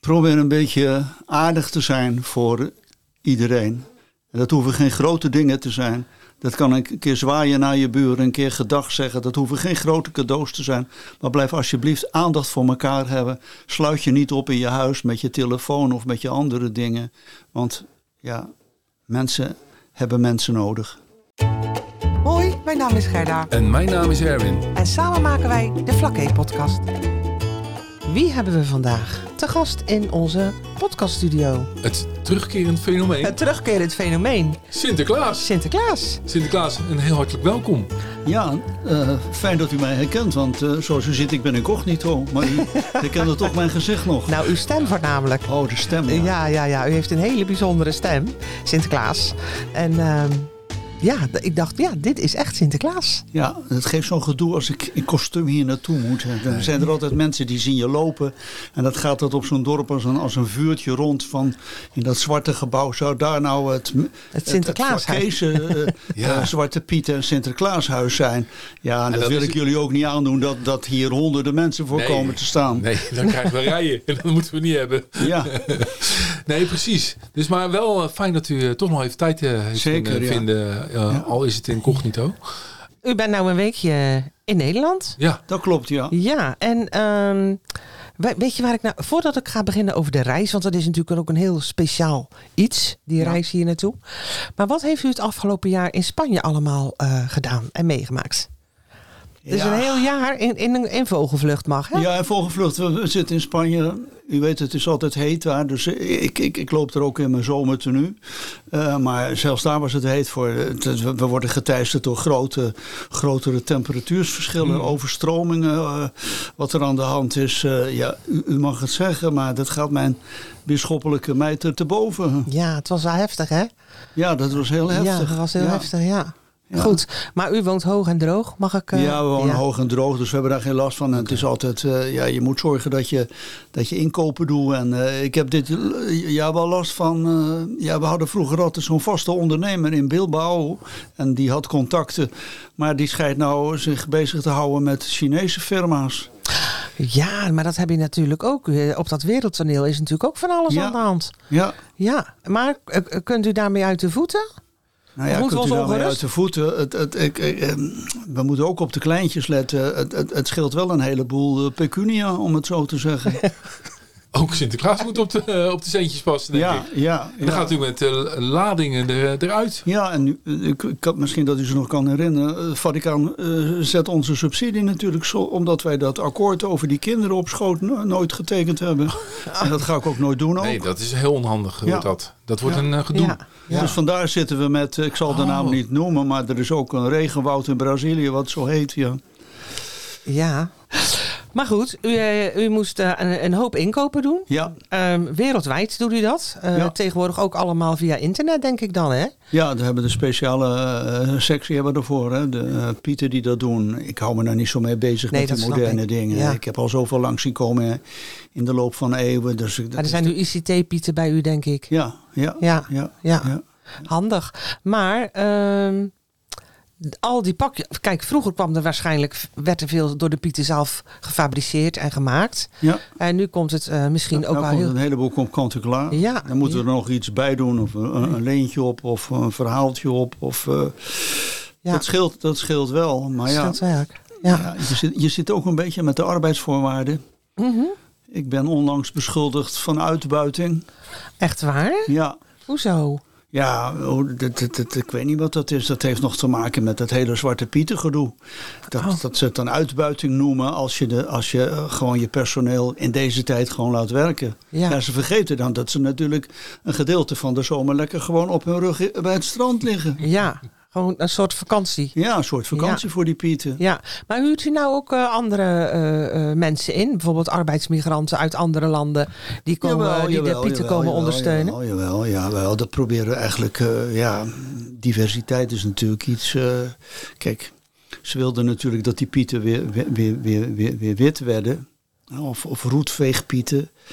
probeer een beetje aardig te zijn voor iedereen. En dat hoeven geen grote dingen te zijn. Dat kan een keer zwaaien naar je buren, een keer gedag zeggen. Dat hoeven geen grote cadeaus te zijn. Maar blijf alsjeblieft aandacht voor elkaar hebben. Sluit je niet op in je huis met je telefoon of met je andere dingen. Want ja, mensen hebben mensen nodig. Hoi, mijn naam is Gerda. En mijn naam is Erwin. En samen maken wij de Vlakke-podcast. Wie hebben we vandaag te gast in onze podcaststudio? Het terugkerend fenomeen. Het terugkerend fenomeen. Sinterklaas. Sinterklaas, een heel hartelijk welkom. Ja, fijn dat u mij herkent, want zoals u ziet, ik ben incognito. Maar u herkende toch mijn gezicht nog? Nou, uw stem voornamelijk. Oh, de stem. Ja. U heeft een hele bijzondere stem, Sinterklaas. En ik dacht, dit is echt Sinterklaas. Ja, het geeft zo'n gedoe als ik in kostuum hier naartoe moet. Dan zijn er altijd mensen die zien je lopen. En dat gaat dat op zo'n dorp als een vuurtje rond van in dat zwarte gebouw. Zou daar nou het Sinterklaashuis. Zwarte Piet en Sinterklaashuis zijn? Ja, en dat wil ik jullie ook niet aandoen dat hier honderden mensen voor komen te staan. Nee, dan krijgen we rijen. En dat moeten we niet hebben. Ja. Nee, precies. Dus maar wel fijn dat u toch nog even tijd heeft vinden. Al is het incognito. U bent nou een weekje in Nederland. Ja, dat klopt, ja. Ja, en weet je waar ik nou... Voordat ik ga beginnen over de reis, want dat is natuurlijk ook een heel speciaal iets, die reis hier naartoe. Maar wat heeft u het afgelopen jaar in Spanje allemaal gedaan en meegemaakt? Dus een heel jaar in vogelvlucht mag, hè? Ja, in vogelvlucht. We zitten in Spanje. U weet, het is altijd heet daar. Dus ik loop er ook in mijn zomertenue. Maar zelfs daar was het heet voor. We worden geteisterd door grotere temperatuursverschillen, overstromingen. Wat er aan de hand is. U mag het zeggen, maar dat gaat mijn bisschoppelijke mijter te boven. Ja, het was wel heftig, hè? Ja, dat was heel heftig. Ja, dat was heel heftig, ja. Ja. Goed, maar u woont hoog en droog, mag ik? Ja, we wonen hoog en droog, dus we hebben daar geen last van. En het is altijd, je moet zorgen dat je inkopen doet. En ik heb dit jaar wel last van, we hadden vroeger altijd zo'n vaste ondernemer in Bilbao. En die had contacten, maar die schijnt nou zich bezig te houden met Chinese firma's. Ja, maar dat heb je natuurlijk ook. Op dat wereldtoneel is natuurlijk ook van alles aan de hand. Ja, maar kunt u daarmee uit de voeten? Nou ja, kunt u daarmee uit de voeten. We moeten ook op de kleintjes letten. Het scheelt wel een heleboel pecunia, om het zo te zeggen. Ook Sinterklaas moet op de centjes passen, denk ik. Ja. En dan gaat u met ladingen eruit. Ja, en ik had misschien dat u zich nog kan herinneren. Het Vaticaan zet onze subsidie natuurlijk zo, omdat wij dat akkoord over die kinderen op schoot nooit getekend hebben. En dat ga ik ook nooit doen. Nee, dat is heel onhandig. Dat wordt een gedoe. Ja. Dus vandaar zitten we met, ik zal de naam niet noemen, maar er is ook een regenwoud in Brazilië wat zo heet. Ja. Maar goed, u moest een hoop inkopen doen. Ja. Wereldwijd doet u dat. Tegenwoordig ook allemaal via internet, denk ik dan, hè? Ja, we hebben de speciale sectie ervoor. Hè? De Pieten die dat doen. Ik hou me daar niet zo mee bezig met de moderne dingen. Ja. Ik heb al zoveel langs zien komen in de loop van eeuwen. Dus er zijn nu ICT-Pieten bij u, denk ik. Ja. Handig. Maar... al die pakjes. Kijk, vroeger werd er veel door de Pieten zelf gefabriceerd en gemaakt. Ja. En nu komt het misschien ook wel heel... een heleboel komt kant-en-klaar. Ja. Dan moeten we er nog iets bij doen. Of een leentje op. Of een verhaaltje op. Of, dat scheelt wel. Maar je zit ook een beetje met de arbeidsvoorwaarden. Mm-hmm. Ik ben onlangs beschuldigd van uitbuiting. Echt waar? Ja. Hoezo? Ja, ik weet niet wat dat is. Dat heeft nog te maken met het hele Zwarte Pieten gedoe. Dat ze het dan uitbuiting noemen als je gewoon je personeel in deze tijd gewoon laat werken. Ja, ze vergeten dan dat ze natuurlijk een gedeelte van de zomer lekker gewoon op hun rug bij het strand liggen. Ja. Gewoon een soort vakantie. Ja, een soort vakantie voor die Pieten. Ja, maar huurt u nou ook andere mensen in? Bijvoorbeeld arbeidsmigranten uit andere landen die de Pieten komen ondersteunen? Jawel. Dat proberen we eigenlijk. Diversiteit is natuurlijk iets... kijk, ze wilden natuurlijk dat die Pieten weer wit werden. Of roetveegpieten.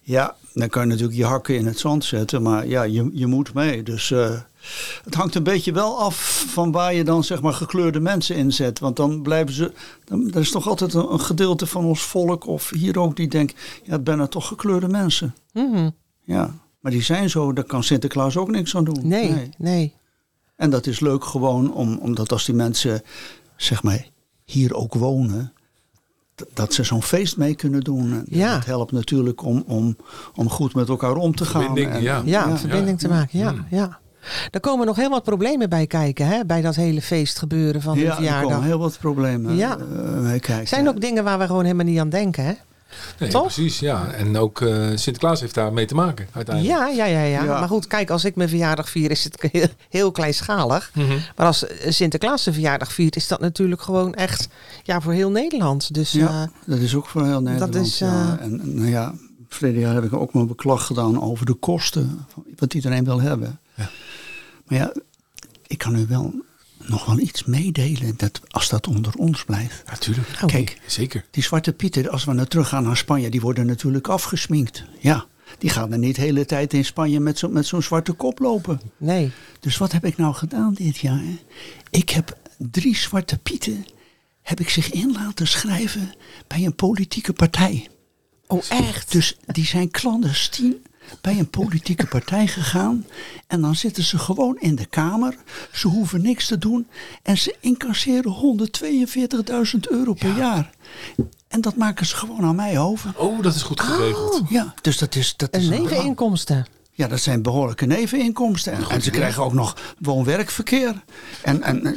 Ja, dan kan je natuurlijk je hakken in het zand zetten. Maar ja, je moet mee. Dus het hangt een beetje wel af van waar je dan zeg maar gekleurde mensen inzet. Want dan blijven ze... Er is toch altijd een gedeelte van ons volk of hier ook die denkt... Ja, het zijn toch gekleurde mensen. Mm-hmm. Ja, maar die zijn zo. Daar kan Sinterklaas ook niks aan doen. Nee. En dat is leuk gewoon omdat als die mensen zeg maar hier ook wonen... Dat ze zo'n feest mee kunnen doen. Ja. Dat helpt natuurlijk om goed met elkaar om te gaan. Verbinding te maken. Ja. Er komen nog heel wat problemen bij kijken. Hè? Bij dat hele feestgebeuren van de verjaardag. Ja, er komen heel wat problemen mee kijken. Zijn ook dingen waar we gewoon helemaal niet aan denken. Hè? Nee, toch? Precies, ja. En ook Sinterklaas heeft daar mee te maken uiteindelijk. Ja. Maar goed, kijk, als ik mijn verjaardag vier is het heel kleinschalig. Mm-hmm. Maar als Sinterklaas zijn verjaardag viert is dat natuurlijk gewoon echt voor heel Nederland. Dus, dat is ook voor heel Nederland. Dat is, En verleden jaar heb ik ook mijn beklag gedaan over de kosten. Wat iedereen wil hebben. Ja. Maar ja, ik kan u wel nog wel iets meedelen als dat onder ons blijft. Natuurlijk. Ja, kijk, zeker. Die Zwarte Pieten, als we nou teruggaan naar Spanje, die worden natuurlijk afgesminkt. Ja, die gaan er niet de hele tijd in Spanje met zo'n zwarte kop lopen. Nee. Dus wat heb ik nou gedaan dit jaar? Ik heb 3 Zwarte Pieten, heb ik zich in laten schrijven bij een politieke partij. Oh, echt? Dus die zijn clandestien bij een politieke partij gegaan. En dan zitten ze gewoon in de Kamer. Ze hoeven niks te doen. En ze incasseren €142.000 per jaar. En dat maken ze gewoon aan mij over. Oh, dat is goed geregeld. Ja, dus dat is een neveninkomsten. Ja, dat zijn behoorlijke neveninkomsten. En ze krijgen ook nog woon-werkverkeer. En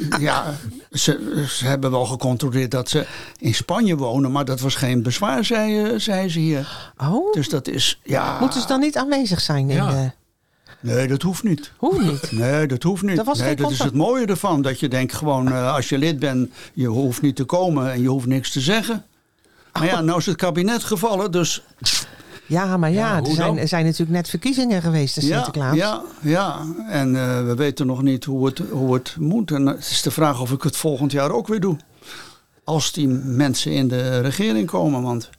ze hebben wel gecontroleerd dat ze in Spanje wonen. Maar dat was geen bezwaar, zei ze hier. Oh. Dus dat is, Moeten ze dan niet aanwezig zijn? Nee, dat hoeft niet. Hoeft niet? Nee, dat hoeft niet. Dat is het mooie ervan. Dat je denkt gewoon, als je lid bent, je hoeft niet te komen en je hoeft niks te zeggen. Maar nou is het kabinet gevallen, dus... Ja, maar er zijn natuurlijk net verkiezingen geweest, de Sinterklaas. Ja. En we weten nog niet hoe het moet. En het is de vraag of ik het volgend jaar ook weer doe. Als die mensen in de regering komen. Want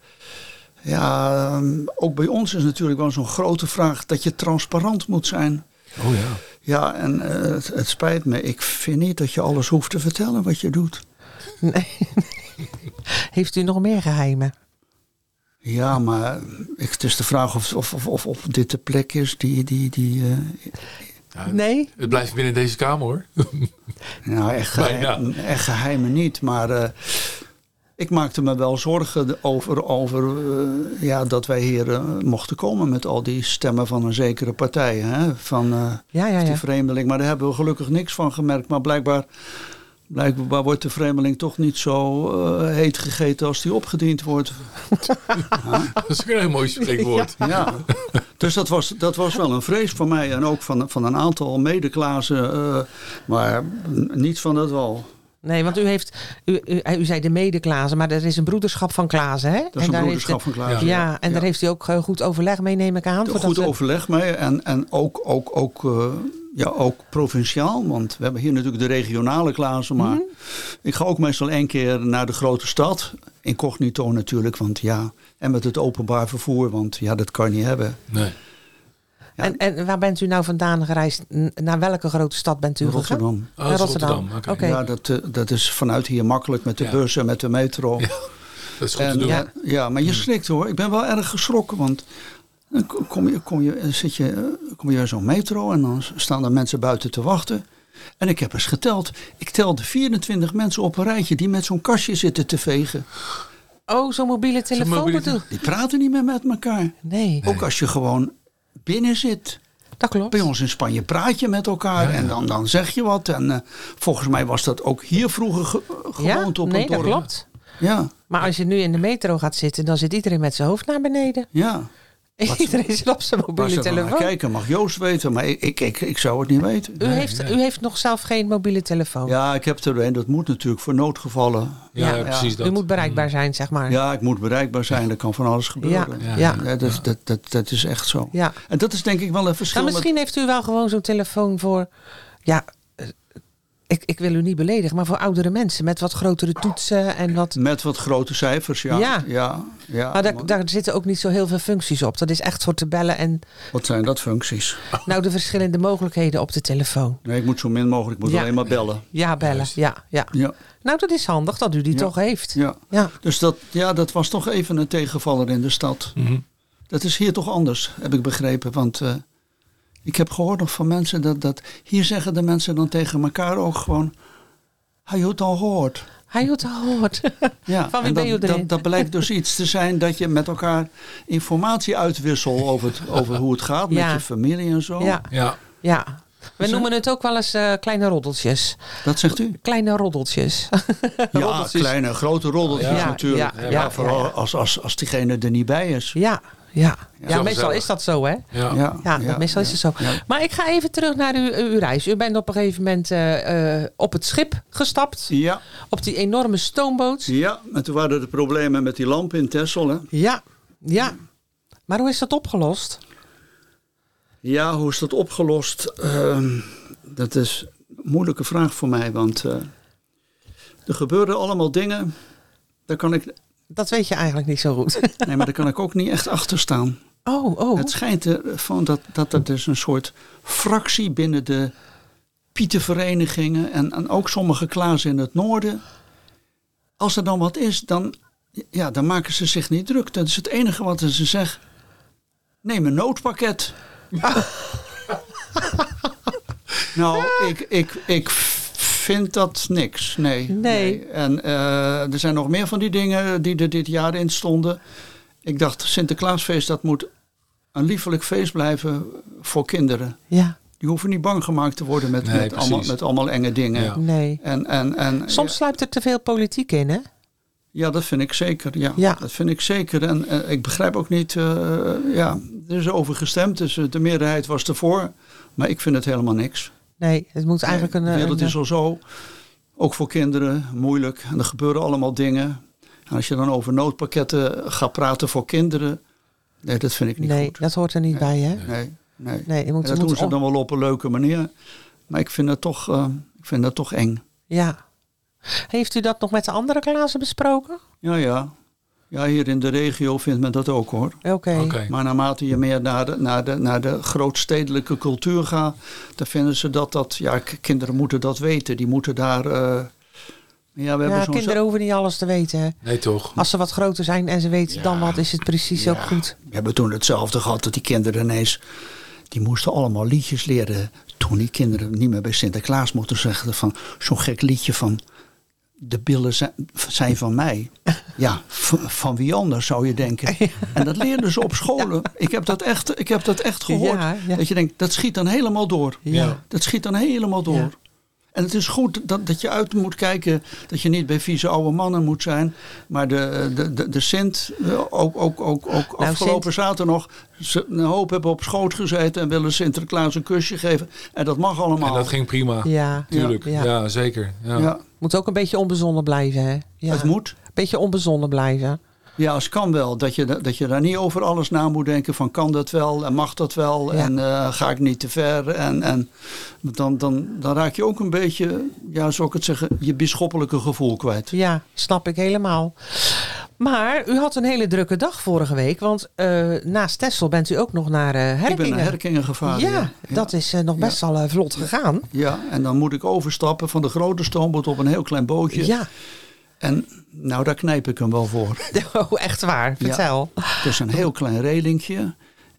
ook bij ons is natuurlijk wel zo'n grote vraag dat je transparant moet zijn. Oh ja. Ja, en het spijt me. Ik vind niet dat je alles hoeft te vertellen wat je doet. Nee. Heeft u nog meer geheimen? Ja, maar het is de vraag of dit de plek is die nee? Het blijft binnen deze kamer, hoor. Nou, echt geheimen niet. Maar ik maakte me wel zorgen over dat wij hier mochten komen met al die stemmen van een zekere partij. Hè? Van die vreemdeling. Maar daar hebben we gelukkig niks van gemerkt. Maar blijkbaar wordt de vreemdeling toch niet zo heet gegeten als die opgediend wordt. Dat is een heel mooi spreekwoord. Ja. Dus dat was wel een vrees voor mij. En ook van een aantal medeklazen. Maar niets van dat wel. Nee, want u zei de medeklazen, maar er is een broederschap van Klazen, hè? Dat is een broederschap van Klazen. Ja, en daar heeft u ook goed overleg mee, neem ik aan. Goed overleg mee en ook provinciaal, want we hebben hier natuurlijk de regionale Klazen, maar ik ga ook meestal 1 keer naar de grote stad, incognito natuurlijk, want en met het openbaar vervoer, want dat kan je niet hebben. Nee. Ja. En waar bent u nou vandaan gereisd? Naar welke grote stad bent u gegaan? Rotterdam. Naar Rotterdam. Okay. Ja, dat is vanuit hier makkelijk met de bus en met de metro. Ja, dat is goed te doen. Ja, maar je schrikt hoor. Ik ben wel erg geschrokken, want dan kom je zo'n metro en dan staan er mensen buiten te wachten. En ik heb eens geteld. Ik telde 24 mensen op een rijtje die met zo'n kastje zitten te vegen. Oh, zo'n mobiele telefoon bedoel. Die praten niet meer met elkaar. Nee. Ook als je gewoon binnen zit. Dat klopt. Bij ons in Spanje praat je met elkaar en dan zeg je wat. En volgens mij was dat ook hier vroeger gewoond op een dorp. Nee, dat klopt. Ja. Maar als je nu in de metro gaat zitten, dan zit iedereen met zijn hoofd naar beneden. Ja. Iedereen zit op zijn mobiele telefoon. Kijken mag Joost weten, maar ik zou het niet weten. U heeft nog zelf geen mobiele telefoon? Ja, ik heb er een. Dat moet natuurlijk voor noodgevallen. Ja, precies dat. U moet bereikbaar zijn, zeg maar. Ja, ik moet bereikbaar zijn. Er kan van alles gebeuren. Dat is echt zo. Ja. En dat is denk ik wel een verschil. Nou, misschien heeft u wel gewoon zo'n telefoon voor... ik wil u niet beledigen, maar voor oudere mensen met wat grotere toetsen en wat... Met wat grote cijfers, ja. Maar daar zitten ook niet zo heel veel functies op. Dat is echt voor te bellen en... Wat zijn dat functies? Nou, de verschillende mogelijkheden op de telefoon. Nee, ik moet zo min mogelijk, ik moet alleen maar bellen. Ja, bellen, ja. Nou, dat is handig dat u die toch heeft. Ja. Dus dat was toch even een tegenvaller in de stad. Mm-hmm. Dat is hier toch anders, heb ik begrepen. Want ik heb gehoord nog van mensen dat... Hier zeggen de mensen dan tegen elkaar ook gewoon... Hij je het al gehoord. Hij het al gehoord. Ja, van wie ben je erin? Dat blijkt dus iets te zijn dat je met elkaar informatie uitwisselt over hoe het gaat met je familie en zo. Ja. We noemen het ook wel eens kleine roddeltjes. Dat zegt u? Kleine roddeltjes. Ja, kleine, grote roddeltjes natuurlijk. Vooral als diegene er niet bij is. Ja, meestal is dat zo, hè? Meestal is het zo. Ja. Maar ik ga even terug naar uw reis. U bent op een gegeven moment op het schip gestapt. Ja. Op die enorme stoomboot. Ja, en toen waren er problemen met die lamp in Texel, hè? Ja. Maar hoe is dat opgelost? Ja, hoe is dat opgelost? Dat is een moeilijke vraag voor mij, want er gebeuren allemaal dingen. Daar kan ik... Dat weet je eigenlijk niet zo goed. Nee, maar daar kan ik ook niet echt achter staan. Oh. Het schijnt ervan dat er dus een soort fractie binnen de pietenverenigingen en ook sommige klazen in het noorden. Als er dan wat is, dan maken ze zich niet druk. Dat is het enige wat ze zeggen. Neem een noodpakket. Nou, ik vind dat niks. Nee. En er zijn nog meer van die dingen die er dit jaar in stonden. Ik dacht, Sinterklaasfeest, dat moet een liefelijk feest blijven voor kinderen. Ja. Die hoeven niet bang gemaakt te worden met allemaal enge dingen. Ja. Nee. En, soms sluipt er te veel politiek in, hè? Ja, dat vind ik zeker. Ja. Dat vind ik zeker. En ik begrijp ook niet... er is over gestemd, dus de meerderheid was ervoor. Maar ik vind het helemaal niks. Nee, het moet eigenlijk de wereld is al zo, ook voor kinderen, moeilijk. En er gebeuren allemaal dingen. En als je dan over noodpakketten gaat praten voor kinderen... Nee, dat vind ik niet goed. Nee, dat hoort er niet bij, hè? Nee. En dat doen ze dan wel op een leuke manier. Maar ik vind dat toch eng. Ja. Heeft u dat nog met de andere klazen besproken? Ja, hier in de regio vindt men dat ook, hoor. Oké. Maar naarmate je meer naar de grootstedelijke cultuur gaat... dan vinden ze dat kinderen moeten dat weten. Die moeten daar... kinderen hoeven niet alles te weten. Hè? Nee, toch? Als ze wat groter zijn en ze weten dan wat, is het precies ook goed. We hebben toen hetzelfde gehad dat die kinderen ineens... die moesten allemaal liedjes leren. Toen die kinderen niet meer bij Sinterklaas moeten zeggen... van zo'n gek liedje van... de billen zijn van mij. Ja, van wie anders zou je denken. En dat leerden ze op scholen. Ja. Ik heb dat echt gehoord. Ja. Dat je denkt, dat schiet dan helemaal door. Ja. Dat schiet dan helemaal door. Ja. En het is goed dat je uit moet kijken... dat je niet bij vieze oude mannen moet zijn... maar de Sint, ook afgelopen zaterdag nog... een hoop hebben op schoot gezeten... en willen Sinterklaas een kusje geven. En dat mag allemaal. En dat ging prima. Ja. Tuurlijk. Ja, zeker. Ja. Moet ook een beetje onbezonnen blijven, hè? Ja. Het moet. Een beetje onbezonnen blijven. Ja, het kan wel. Dat je daar niet over alles na moet denken van kan dat wel en mag dat wel en ga ik niet te ver. En dan raak je ook een beetje, zou ik het zeggen, je bisschoppelijke gevoel kwijt. Ja, snap ik helemaal. Maar u had een hele drukke dag vorige week, want naast Texel bent u ook nog naar Herkingen. Ik ben naar Herkingen gevaren. Ja, dat is nog best al vlot gegaan. Ja, en dan moet ik overstappen van de grote stoomboot op een heel klein bootje. Ja. En nou, daar knijp ik hem wel voor. Oh, echt waar? Vertel. Ja, het is een heel klein relingje.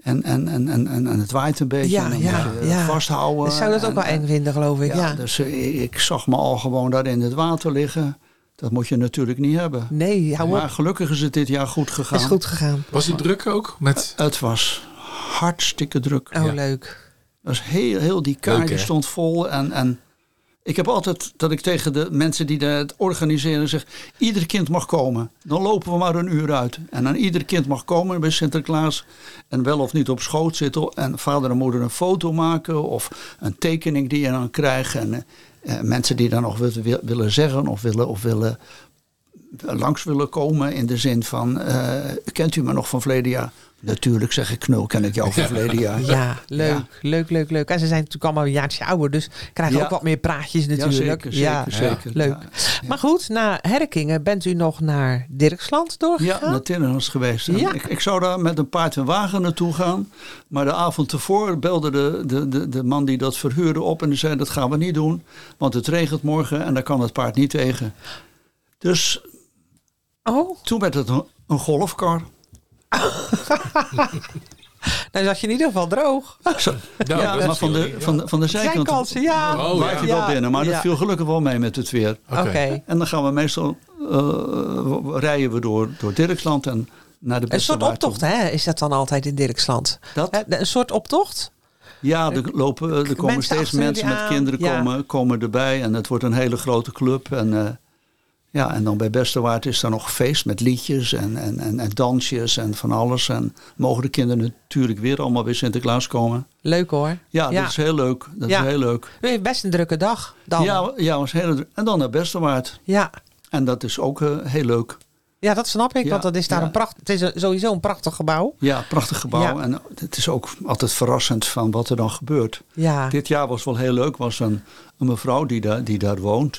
En het waait een beetje. En dan moet je vasthouden. Dus zou dat ook wel eng vinden, geloof ik. Ja. Dus ik zag me al gewoon daar in het water liggen. Dat moet je natuurlijk niet hebben. Nee, maar gelukkig is het dit jaar goed gegaan. Is goed gegaan. Was het druk ook? Het was hartstikke druk. Oh, leuk. Dat was heel die kaart stond vol. En ik heb altijd dat ik tegen de mensen die het organiseren zeg... ieder kind mag komen. Dan lopen we maar een uur uit. En dan ieder kind mag komen bij Sinterklaas... en wel of niet op schoot zitten... en vader en moeder een foto maken... of een tekening die je dan krijgt... en mensen die dan nog willen zeggen... of langs willen komen in de zin van... kent u me nog van verleden jaar? Natuurlijk zeg ik knul, ken ik jou van verleden jaar. Ja, leuk. En ze zijn natuurlijk allemaal een jaartje ouder, dus krijgen ook wat meer praatjes natuurlijk. Zeker. Leuk. Ja. Maar goed, na Herkingen bent u nog naar Dirksland doorgegaan? Ja, naar Tinnerland geweest. Ja. Ik zou daar met een paard en wagen naartoe gaan. Maar de avond tevoren belde de man die dat verhuurde op en die zei, dat gaan we niet doen. Want het regent morgen en daar kan het paard niet tegen. Dus toen werd het een golfkar. Nou zat je in ieder geval droog. Maar van de zijkant waait hij wel binnen. Maar dat viel gelukkig wel mee met het weer. Okay. En dan gaan we meestal rijden we door Dirksland en naar de beste. Een soort optocht, hè? Is dat dan altijd in Dirksland? Een soort optocht? Ja, er komen steeds mensen met kinderen komen erbij. En het wordt een hele grote club. En dan bij Bestewaard is er nog feest met liedjes en dansjes en van alles. En mogen de kinderen natuurlijk weer allemaal bij Sinterklaas komen. Leuk hoor. Ja, dat is heel leuk. Dat is heel leuk. U heeft best een drukke dag dan. Ja, was heel druk. En dan naar Bestewaard. Ja. En dat is ook heel leuk. Ja, dat snap ik, want dat is daar het is sowieso een prachtig gebouw. Ja, prachtig gebouw. Ja. En het is ook altijd verrassend van wat er dan gebeurt. Ja. Dit jaar was wel heel leuk. Was een mevrouw die daar woont.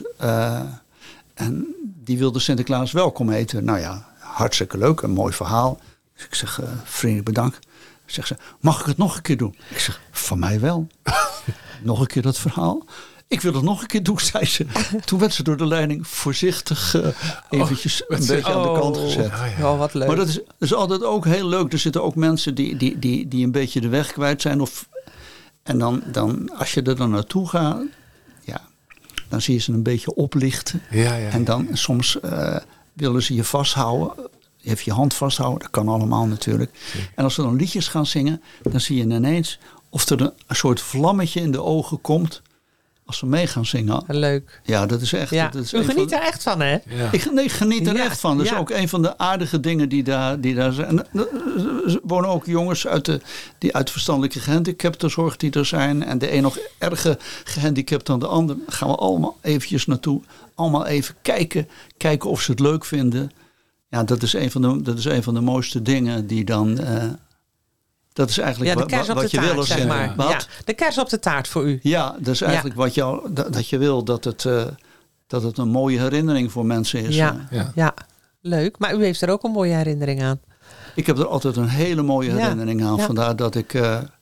En die wilde Sinterklaas welkom heten. Nou ja, hartstikke leuk, een mooi verhaal. Dus ik zeg, vriendelijk bedankt. Zegt ze, mag ik het nog een keer doen? Ik zeg, van mij wel. Nog een keer dat verhaal. Ik wil het nog een keer doen, zei ze. Toen werd ze door de leiding voorzichtig eventjes een beetje aan de kant gezet. Oh, wat leuk. Maar dat is altijd ook heel leuk. Er zitten ook mensen die een beetje de weg kwijt zijn. En dan als je er dan naartoe gaat, dan zie je ze een beetje oplichten. Ja. En dan soms willen ze je vasthouden. Even je hand vasthouden. Dat kan allemaal natuurlijk. Zeker. En als ze dan liedjes gaan zingen, dan zie je ineens of er een soort vlammetje in de ogen komt. Als ze mee gaan zingen. Leek. Ja, dat is echt. Ja. Dat is u geniet er echt van, hè? Ja. Ik geniet er echt van. Dat is ook een van de aardige dingen die daar zijn. Er wonen ook jongens die uit verstandelijke gehandicaptenzorg die er zijn. En de een nog erger gehandicapt dan de ander. Daar gaan we allemaal eventjes naartoe. Allemaal even kijken of ze het leuk vinden. Ja, dat is een van de mooiste dingen die dan. Dat is eigenlijk wat je wil. Zeg maar. Ja, de kers op de taart voor u. Ja, dat is eigenlijk dat je wil dat het een mooie herinnering voor mensen is. Ja, leuk. Maar u heeft er ook een mooie herinnering aan. Ik heb er altijd een hele mooie herinnering aan. Ja. Vandaar dat ik,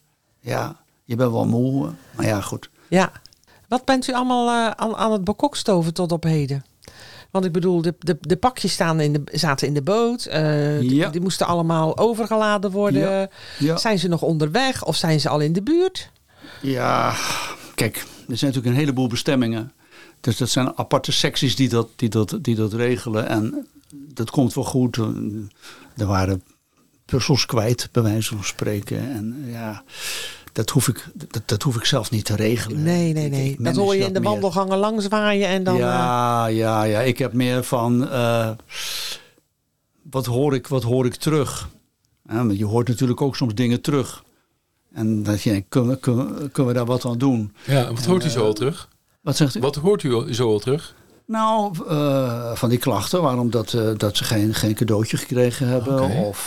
je bent wel moe, maar ja, goed. Ja. Wat bent u allemaal aan het bekokstoven tot op heden? Want ik bedoel, de pakjes zaten in de boot. Die moesten allemaal overgeladen worden. Ja. Zijn ze nog onderweg of zijn ze al in de buurt? Ja, kijk, er zijn natuurlijk een heleboel bestemmingen. Dus dat zijn aparte secties die dat regelen. En dat komt wel goed. Er waren puzzels kwijt, bij wijze van spreken. En ja, dat hoef ik zelf niet te regelen. Nee. Dat hoor je in de wandelgangen langs waaien en dan. Ja. Ik heb meer van wat hoor ik terug? Ja, je hoort natuurlijk ook soms dingen terug. En dat je kunnen we daar wat aan doen? Ja, wat hoort u zo al terug? Wat zegt u? Wat hoort u zo al terug? Nou, van die klachten. Waarom dat ze geen cadeautje gekregen hebben. Okay. Of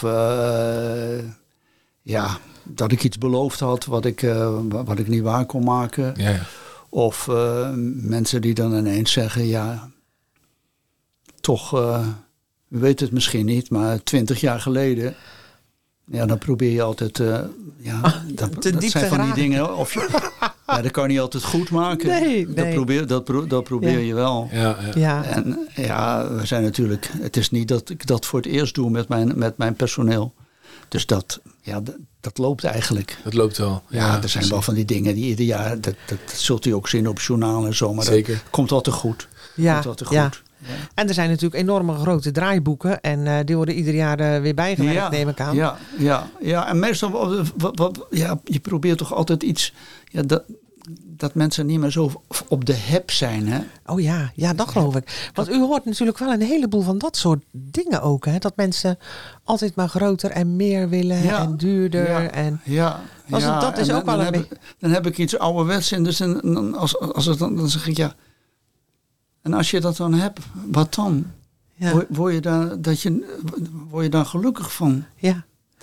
dat ik iets beloofd had wat ik niet waar kon maken. Ja. Of mensen die dan ineens zeggen, toch, u weet het misschien niet, maar 20 jaar geleden. Ja, dan probeer je altijd, dat zijn van die dingen. Dat kan je niet altijd goed maken. Nee. Dat probeer je wel. Ja. En we zijn natuurlijk, het is niet dat ik dat voor het eerst doe met mijn personeel. Dus dat loopt eigenlijk. Dat loopt wel. Ja, er zijn wel van die dingen die ieder jaar, dat zult u ook zien op journaal en zo. Maar zeker. Dat komt altijd goed. Ja. En er zijn natuurlijk enorme grote draaiboeken. En die worden ieder jaar weer bijgewerkt, neem ik aan. Ja. En meestal, je probeert toch altijd iets. Dat mensen niet meer zo op de hep zijn. Hè? Oh ja, dat geloof ik. Want u hoort natuurlijk wel een heleboel van dat soort dingen ook. Hè? Dat mensen altijd maar groter en meer willen en duurder. Dat is ook wel een beetje. Dan heb ik iets ouderwets in. Dus dan zeg ik En als je dat dan hebt, wat dan? Ja. Word je daar gelukkig van? Ja.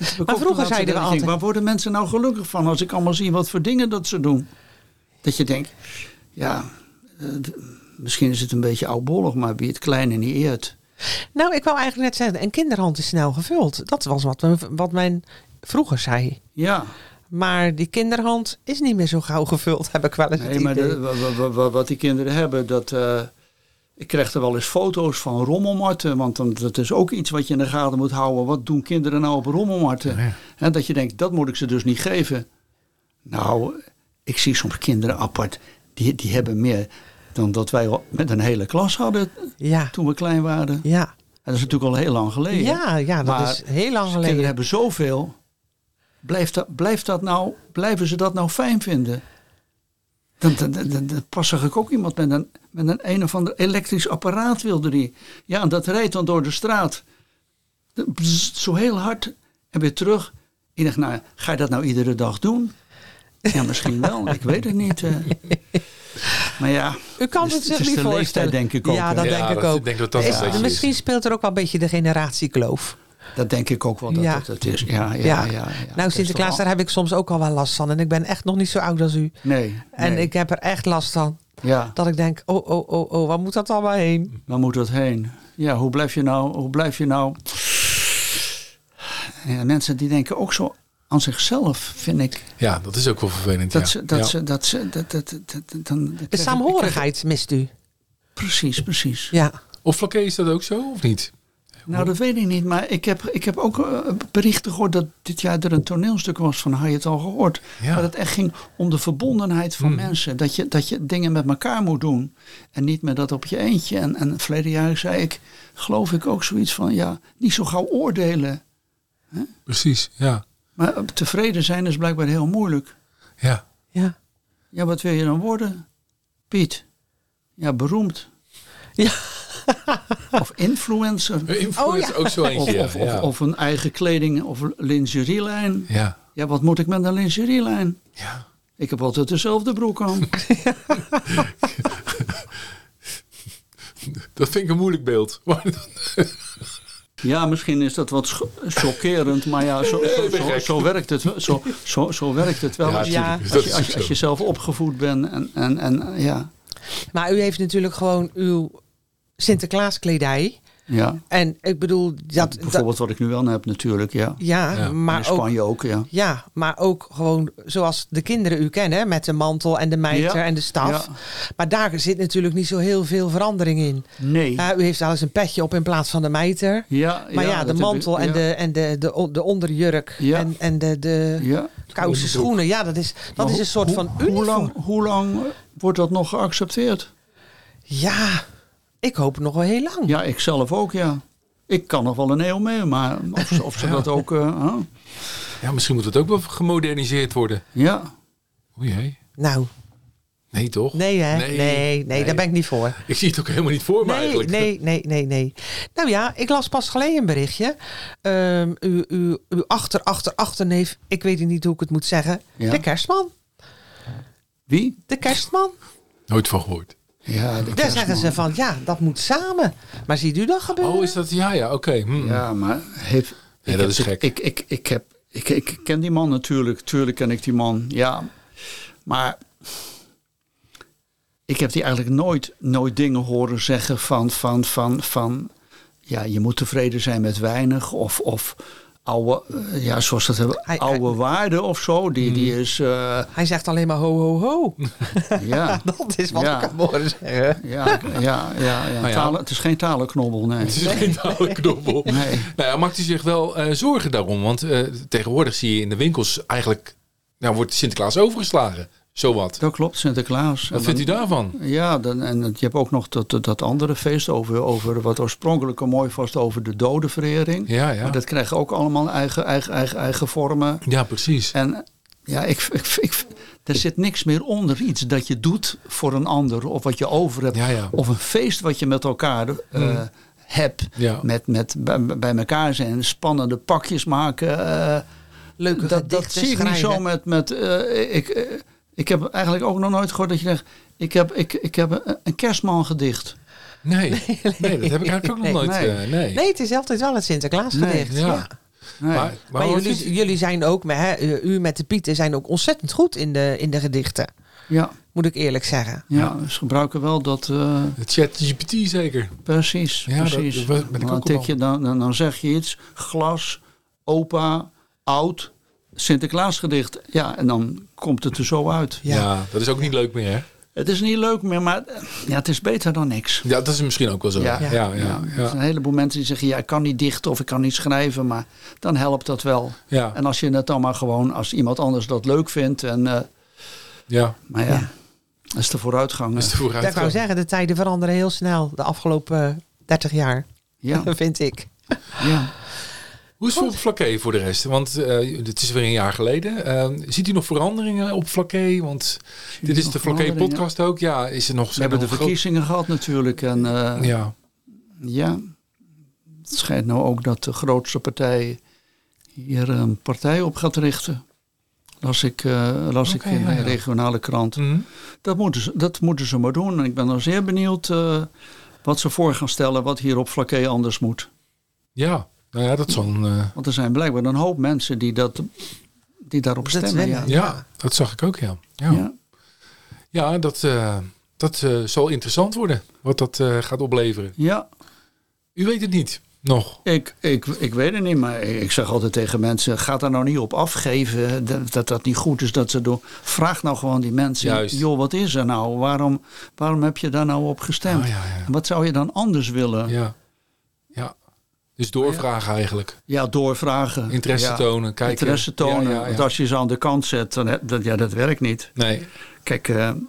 Maar vroeger zeiden we altijd... Waar worden mensen nou gelukkig van als ik allemaal zie wat voor dingen dat ze doen? Dat je denkt, misschien is het een beetje oudbollig, maar wie het kleine niet eert. Nou, ik wou eigenlijk net zeggen, een kinderhand is snel gevuld. Dat was wat men vroeger zei. Ja. Maar die kinderhand is niet meer zo gauw gevuld, heb ik wel eens het idee. Maar wat die kinderen hebben, ik krijg er wel eens foto's van rommelmarten. Want dat is ook iets wat je in de gaten moet houden. Wat doen kinderen nou op rommelmarten? Ja. En dat je denkt, dat moet ik ze dus niet geven. Nou, ik zie soms kinderen apart. Die hebben meer dan dat wij met een hele klas hadden toen we klein waren. Ja. En dat is natuurlijk al heel lang geleden. Ja, dat is heel lang geleden. Kinderen hebben zoveel. Blijven ze dat nou fijn vinden? Dan pas zag ik ook iemand met een of ander elektrisch apparaat wilde die. Ja, en dat rijdt dan door de straat. Zo heel hard en weer terug. Ik dacht, nou, ga je dat nou iedere dag doen? Ja, misschien wel. Ik weet het niet. Maar ja, u kan het zich niet voorstellen. Leeftijd, denk ik ook. Ja, dat denk ik ook. Ik denk dat misschien speelt er ook wel een beetje de generatiekloof. Dat denk ik ook wel dat het is. Ja. Nou, Sinterklaas, daar heb ik soms ook al wel last van. En ik ben echt nog niet zo oud als u. Nee. En ik heb er echt last van. Ja. Dat ik denk, waar moet dat allemaal heen? Waar moet dat heen? Ja, hoe blijf je nou? Ja, mensen die denken ook zo aan zichzelf, vind ik. Ja, dat is ook wel vervelend. De saamhorigheid mist u. Precies. Ja. Of Flaké, is dat ook zo, of niet? Nou, dat weet ik niet, maar ik heb ook berichten gehoord dat dit jaar er een toneelstuk was van, had je het al gehoord? Ja. Maar dat echt ging om de verbondenheid van mensen. Dat je dingen met elkaar moet doen en niet met dat op je eentje. En verleden jaar zei ik, geloof ik ook zoiets van, niet zo gauw oordelen. Hè? Precies, ja. Maar tevreden zijn is blijkbaar heel moeilijk. Ja. Ja, wat wil je dan worden? Piet. Ja, beroemd. Ja. Of influencer. Influencer, ook zo eentje. Of een eigen kleding of lingerielijn. Ja. Ja, wat moet ik met een lingerielijn? Ja. Ik heb altijd dezelfde broek aan. Dat vind ik een moeilijk beeld. Ja, misschien is dat wat chockerend, maar ja, zo werkt het. Zo werkt het wel. Ja, als je zelf opgevoed bent en ja. Maar u heeft natuurlijk gewoon uw Sinterklaaskledij. Ja. En ik bedoel... Bijvoorbeeld wat ik nu wel heb natuurlijk, ja. Ja, maar in Spanje ook, ja. Ja, maar ook gewoon zoals de kinderen u kennen, met de mantel en de mijter en de staf. Ja. Maar daar zit natuurlijk niet zo heel veel verandering in. Nee. U heeft wel eens een petje op in plaats van de mijter. Ja, maar de mantel en de onderjurk en de kousen schoenen. Ja, dat is een soort van uniform. Hoe lang wordt dat nog geaccepteerd? Ja, ik hoop nog wel heel lang. Ja, ik zelf ook, ja. Ik kan nog wel een eeuw mee, maar of ze dat ook... Ja, misschien moet het ook wel gemoderniseerd worden. Ja. O jee. Nou. Nee, toch? Nee, hè? Nee, daar ben ik niet voor. Ik zie het ook helemaal niet voor me eigenlijk. Nee. Nou ja, ik las pas geleden een berichtje. Uw achterneef, ik weet niet hoe ik het moet zeggen. Ja. De kerstman. Wie? De kerstman. Nooit van gehoord. Ja, daar zeggen ze van, dat moet samen. Maar ziet u dat gebeuren? Oh, is dat? Ja, oké. Ja, maar dat is gek. Ik ken die man natuurlijk. Tuurlijk ken ik die man. Ja, maar ik heb die eigenlijk nooit dingen horen zeggen van ja, je moet tevreden zijn met weinig of oude, zoals dat hebben, oude waarden of zo. Die is... Hij zegt alleen maar ho, ho, ho. Ja. Dat is wat ik kan horen zeggen. Ja. Het is geen talenknobbel, nee. Het is geen talenknobbel. Nee. Nou ja, maakt u zich wel zorgen daarom? Want tegenwoordig zie je in de winkels eigenlijk... Nou, wordt Sinterklaas overgeslagen. Zowat. Dat klopt, Sinterklaas. Wat vindt u daarvan? Ja, en je hebt ook nog dat andere feest over wat oorspronkelijk mooi was, over de dodenverering. Ja. Maar dat krijgt ook allemaal eigen vormen. Ja, precies. En ja, er zit niks meer onder iets dat je doet voor een ander of wat je over hebt. Ja. Of een feest wat je met elkaar hebt. Ja. Met bij elkaar zijn, spannende pakjes maken. Leuke dat zie ik niet zo met ik heb eigenlijk ook nog nooit gehoord dat je zegt... Ik heb een kerstman gedicht. Nee, dat heb ik eigenlijk ook nog nooit. Nee, het is altijd wel het Sinterklaas gedicht. Ja. Nee. Maar wat vindt- jullie zijn ook, u met de Pieten zijn ook ontzettend goed in de gedichten. Ja, Moet ik eerlijk zeggen. ja, ze gebruiken wel dat... Het ChatGPT zeker. precies, Ja, precies. daar ben ik Dan ook tik op je, dan zeg je iets. Glas, opa, oud, Sinterklaasgedicht. Ja, en dan komt het er zo uit. Ja. Dat is ook niet leuk meer, hè? Het is niet leuk meer, maar ja, het is beter dan niks. Ja, dat is misschien ook wel zo. Ja. Ja. Er zijn een heleboel mensen die zeggen, ja, ik kan niet dichten of ik kan niet schrijven, maar dan helpt dat wel. Ja. En als je het dan maar gewoon, als iemand anders dat leuk vindt. Maar ja, dat is de vooruitgang. Dat is de Ik vooruitgang. wou zeggen, de tijden veranderen heel snel de afgelopen 30 jaar. Ja, Vind ik. ja. Hoe is het voor Flaké voor de rest? Want het is weer een jaar geleden. Ziet u nog veranderingen op Flaké? Want dit is nog de Flaké veranderingen? podcast ook. Ja, is er nog... We hebben de verkiezingen gehad natuurlijk. En Ja. Het schijnt nou ook dat de grootste partij hier een partij op gaat richten. Las ik in de regionale krant. Mhm. Dat moeten ze maar doen. En ik ben dan zeer benieuwd wat ze voor gaan stellen wat hier op Flaké anders moet. Ja, nou ja, dat is zo'n... Want er zijn blijkbaar een hoop mensen die daarop Dat stemmen. willen. ja, dat zag ik ook, ja. Ja, dat zal interessant worden. Wat dat gaat opleveren. Ja, U weet het niet. Nog. ik weet het niet, maar ik zeg altijd tegen mensen, ga daar nou niet op afgeven dat niet goed is dat ze doen. Vraag nou gewoon die mensen, Juist. joh, wat is er nou? Waarom heb je daar nou op gestemd? Ah, ja. En wat zou je dan anders willen? Ja. Dus doorvragen eigenlijk. Ja, doorvragen. Interesse tonen, kijken. Interesse tonen. Ja. Want als je ze aan de kant zet, dan dat werkt niet. Nee. Kijk,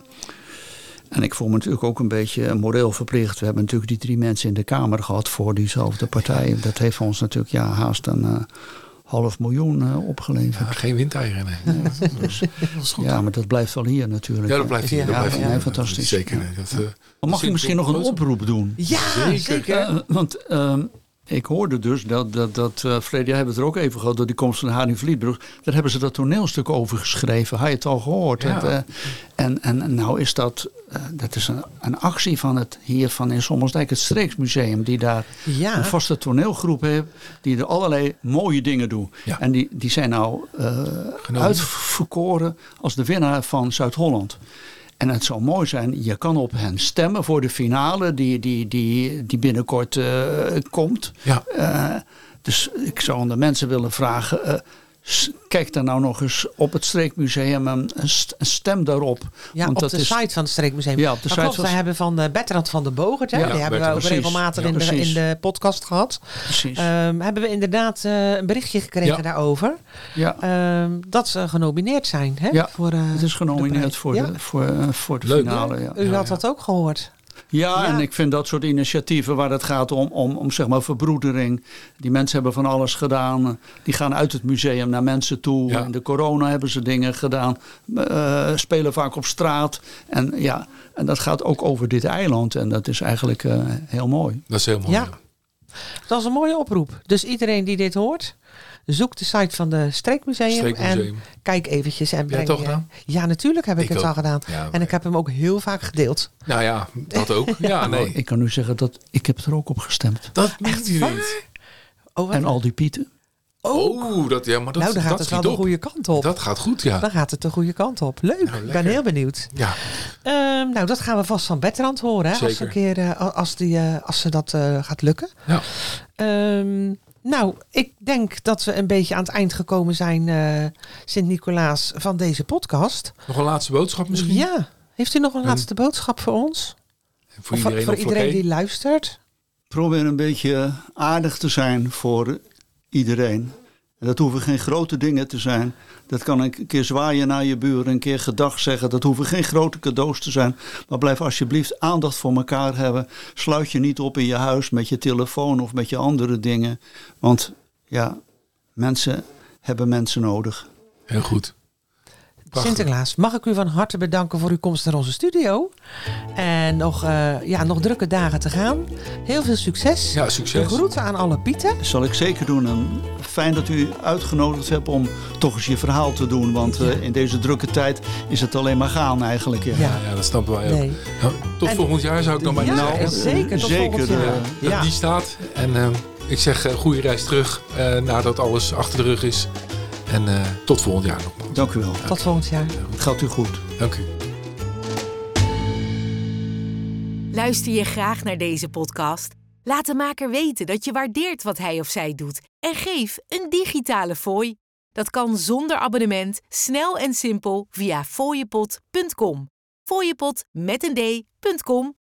en ik voel me natuurlijk ook een beetje moreel verplicht. We hebben natuurlijk die 3 mensen in de Kamer gehad voor diezelfde partij. Dat heeft ons natuurlijk haast een $500.000 opgeleverd. Ja, geen windeieren, nee. Dat is goed. Ja, maar dat blijft wel hier natuurlijk. Ja, dat blijft hier. Ja, dat blijft ja, hier. fantastisch. Zeker. Ja. Nee, Maar mag ik misschien nog een oproep doen? Ja, zeker. Want ik hoorde dus dat verleden jaar hebben we het er ook even gehad, door die komst van Harry Vlietbrug. Daar hebben ze dat toneelstuk over geschreven. Had je het al gehoord? Ja. En nou is dat is een actie van in Sommersdijk, het Streeksmuseum, die daar een vaste toneelgroep heeft, die er allerlei mooie dingen doen. Ja. En die zijn nou uitverkoren als de winnaar van Zuid-Holland. En het zou mooi zijn, je kan op hen stemmen voor de finale die binnenkort komt. Ja. Dus ik zou aan de mensen willen vragen, kijk daar nou nog eens op het Streekmuseum en stem daarop. Ja, Want op de site van het Streekmuseum. Ja, op de Maar site klopt, van- wij hebben van Bertrand van der Bogert, hè? Ja, die hebben we Bertrand, ook precies. regelmatig Ja, in precies. de podcast gehad. Precies. Hebben we inderdaad een berichtje gekregen daarover. Ja. Dat ze genomineerd zijn. Hè? Ja, voor, het is genomineerd de voor de Leuk, finale. Ja. U had dat ook gehoord. Ja, Ja. en ik vind dat soort initiatieven waar het gaat om zeg maar verbroedering. Die mensen hebben van alles gedaan. Die gaan uit het museum naar mensen toe. Ja. In de corona hebben ze dingen gedaan. Spelen vaak op straat. En dat gaat ook over dit eiland. En dat is eigenlijk heel mooi. Dat is heel mooi. Ja. Dat is een mooie oproep. Dus iedereen die dit hoort, zoek de site van de Streekmuseum. Streekmuseum. En kijk eventjes. En Heb jij breng het al gedaan? Ja, natuurlijk heb ik het ook. al gedaan. Ja, En ik heb hem ook heel vaak gedeeld. Nou ja, dat ook. Ja, nee. Ik kan nu zeggen dat ik heb er ook op gestemd. Dat meent u waar? niet. Oh, wat En al die Pieten. Oh, dat, ja, maar dat, nou, dan gaat dat het wel schiet de op. goede kant op. Dat gaat goed, ja. Dan gaat het de goede kant op. Leuk, ik ben lekker. heel benieuwd. Ja, Nou, dat gaan we vast van Bertrand horen. Hè, als, Zeker. een keer, als ze dat gaat lukken. ja. Nou, ik denk dat we een beetje aan het eind gekomen zijn, Sint-Nicolaas, van deze podcast. Nog een laatste boodschap misschien? Ja, heeft u nog een laatste boodschap voor ons? Voor Of iedereen, voor op iedereen Flaké? die luistert? Probeer een beetje aardig te zijn voor iedereen. En dat hoeven geen grote dingen te zijn. Dat kan een keer zwaaien naar je buren, een keer gedag zeggen. Dat hoeven geen grote cadeaus te zijn. Maar blijf alsjeblieft aandacht voor elkaar hebben. Sluit je niet op in je huis met je telefoon of met je andere dingen. Want ja, mensen hebben mensen nodig. Heel goed. Prachtig. Sinterklaas, mag ik u van harte bedanken voor uw komst naar onze studio. En nog drukke dagen te gaan. Heel veel succes. Ja, De succes. groeten aan alle Pieten. Dat zal ik zeker doen. En fijn dat u uitgenodigd hebt om toch eens je verhaal te doen. Want in deze drukke tijd is het alleen maar gaan eigenlijk. Ja. Ja, dat snappen wij ook. Nee. Nou, tot En- volgend jaar zou ik dan bij Ja, zeggen. zeker. Tot zeker, volgend jaar. Dat Ja. die staat. En ik zeg goede reis terug nadat alles achter de rug is. En tot volgend jaar nogmaals. Dank u wel. Tot volgend jaar. Gaat u goed. Dank u. Luister je graag naar deze podcast? Laat de maker weten dat je waardeert wat hij of zij doet en geef een digitale fooi. Dat kan zonder abonnement, snel en simpel via fooiepot.com. Fooiepot met een d.com